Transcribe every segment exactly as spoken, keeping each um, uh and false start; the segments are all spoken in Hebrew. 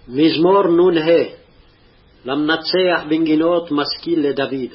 מזמור נ"ה למנצח בנגינות משכיל לדוד.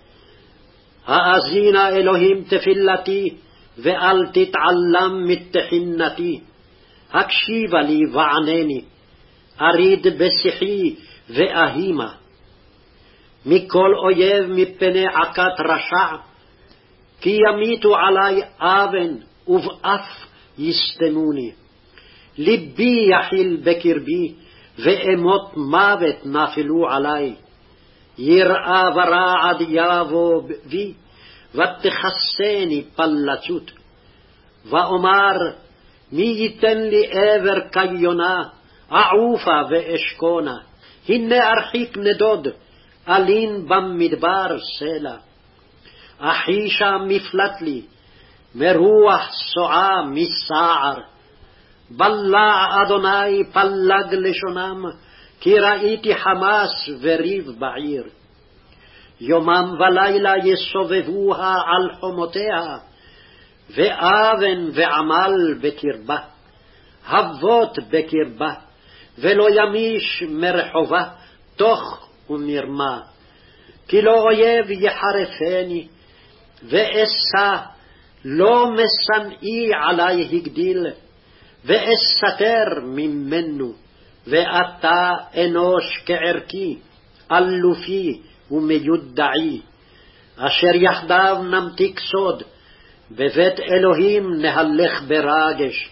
האזינה אלוהים תפילתי, ואל תתעלם מתחינתי. הקשיבה לי וענני, אריד בשיחי ואהימה. מכל אויב מפני עקת רשע, כי ימיתו עלי אבן ובאף יסתמוני. ליבי יחיל בקרבי, ואמות מוות נפלו עלי. יראה ורעד יבוא בי, ותכסני פלצות. ואומר, מי ייתן לי עבר כיונה, אעופה ואשכונה. הנה ארחיק נדוד, אלין במדבר סלע. אחישה מפלט לי, מרוח סועה מסער. בלע אדוני פלג לשונם, כי ראיתי חמס וריב בעיר. יומם ולילה יסובבוה על חומותיה, ואבן ועמל בקרבה, אבות בקרבה, ולא ימיש מרחובה, תוך ומרמה. כי לא אויב יחרפני, ואשא לא משנאי עלי הגדיל, ואסתר ממנו. ואתה אנוש כערכי, אלופי ומיודעי, אשר יחדיו נמתיק סוד, בבית אלוהים נהלך ברגש.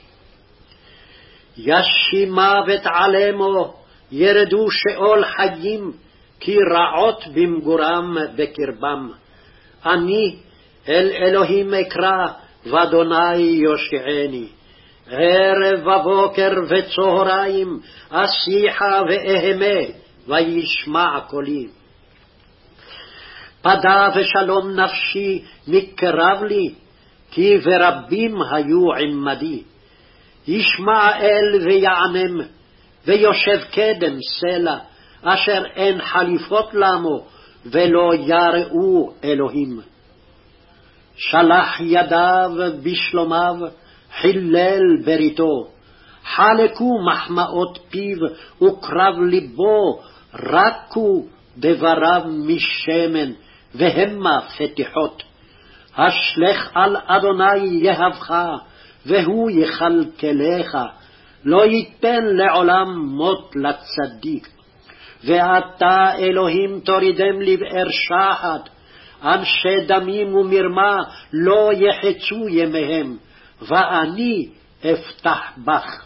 ישי מוות עלמו, ירדו שאול חיים, כי רעות במגורם בקרבם. אני אל אלוהים אקרא, ואדוני יושיעני. ערב ובוקר וצהריים אשיחה ואהמה, וישמע קולי. פדה ושלום נפשי מקרב לי, כי ורבים היו עמדי. ישמע אל ויענם, ויושב קדם סלע, אשר אין חליפות למו, ולא יראו אלוהים. שלח ידיו בשלומיו, חילל בריתו. חלקו מחמאות פיו וקרב ליבו, רקו דבריו משמן, והמה פתיחות. השלך על אדוני יהבך, והוא יכלכלך, לא ייתן לעולם מות לצדיק. ואתה אלוהים תורידם לבאר שחת, אנשי דמים ומרמה לא יחצו ימיהם, ואני אפתח בך.